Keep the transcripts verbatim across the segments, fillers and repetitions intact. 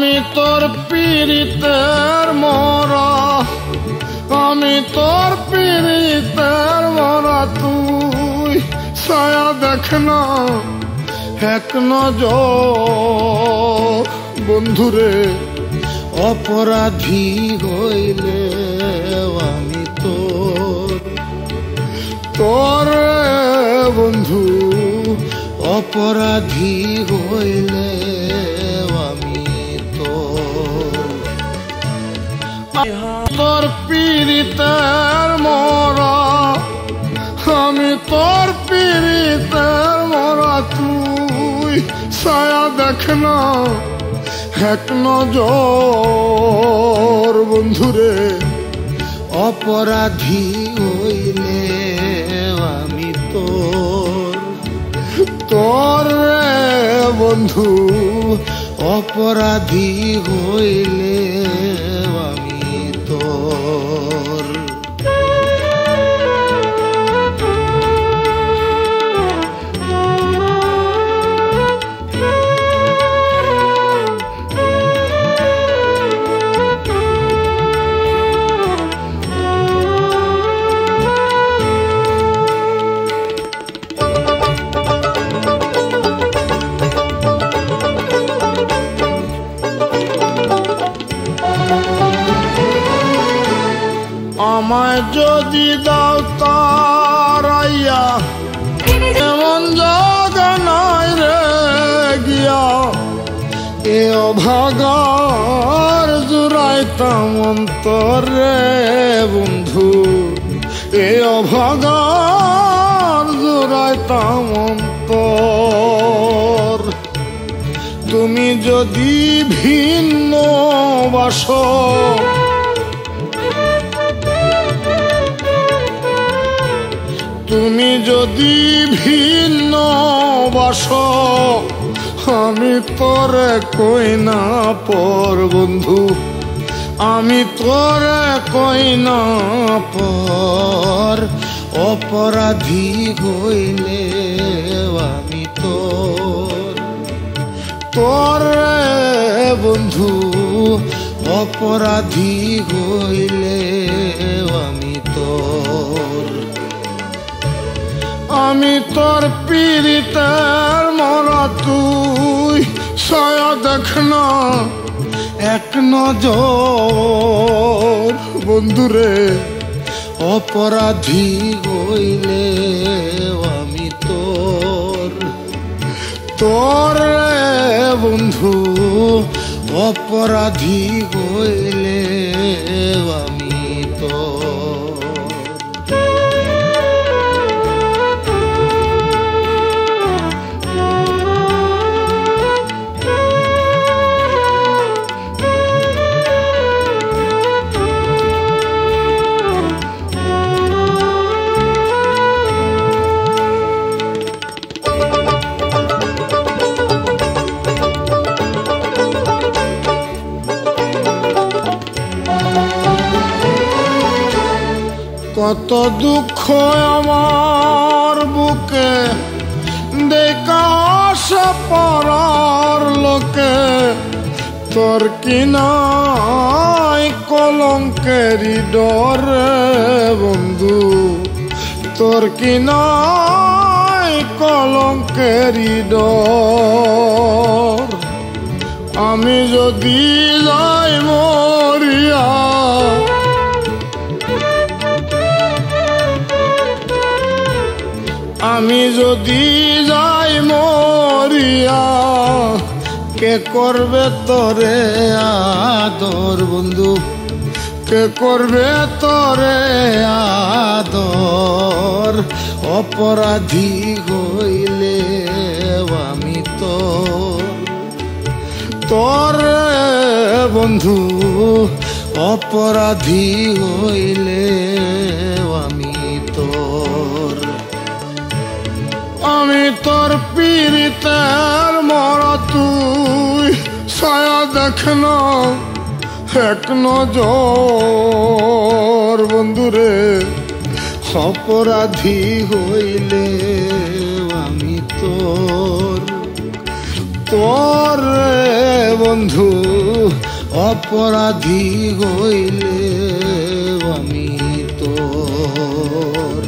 আমি তোর পীড়িতের মরা, আমি তোর পীড়িতের মরা, তুই ছায়া দেখ না এক নজর। বন্ধুরে অপরাধী হইলে আমি তোর, তোর বন্ধু অপরাধী হইলে আমি তোর। তোর পীড়িতের মরা, আমি তোর পীড়িতের মরা, তুই ছায়া দেখ না এক নজর। বন্ধুরে অপরাধী হইলে আমি তোর, তোর বন্ধু অপরাধী হইলে আমি তোর। আমায় যদি দাও তারাইয়া, এমন জায়গা নাই রে গিয়া, এ অভাগার জুড়াইতাম অন্তর রে বন্ধু, এ অভাগার জুড়াইতাম অন্তর। তুমি যদি ভিন্ন বাসো, তুমি যদি ভিন্ন বাসো, আমি তোরে কই না পর বন্ধু, আমি তোরে কই না পর। অপরাধী হইলে আমি তোর, তোর বন্ধু অপরাধী হইলে আমি তোর। আমি তোর পীড়িতের মরা, তুই ছায়া দেখ না এক নজর। বন্ধুরে অপরাধী হইলে আমি তোর, তোর বন্ধু অপরাধী হইলে আমি তোর। কত দুঃখ আমার বুকে দেখা আসা পরার লোকে, তোর কি নাই কলঙ্কেরই ডরে বন্ধু, তোর কি নাই কলঙ্কেরই ডর। আমি যদি যাই মরিয়া, আমি যদি যাই মরিয়া, কে করবে তোরে আদর বন্ধু, কে করবে তোরে আদর। অপরাধী হইলে আমি তোর, তোর বন্ধু অপরাধী হইলে আমি তোর। আমি তোর পীড়িতের মরা, তুই ছায়া দেখ না এক নজর। বন্ধুরে অপরাধী হইলে আমি তোর, তোর বন্ধু অপরাধী হইলে আমি তোর,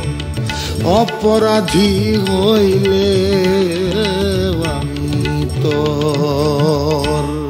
অপরাধী হইলে আমি তোর।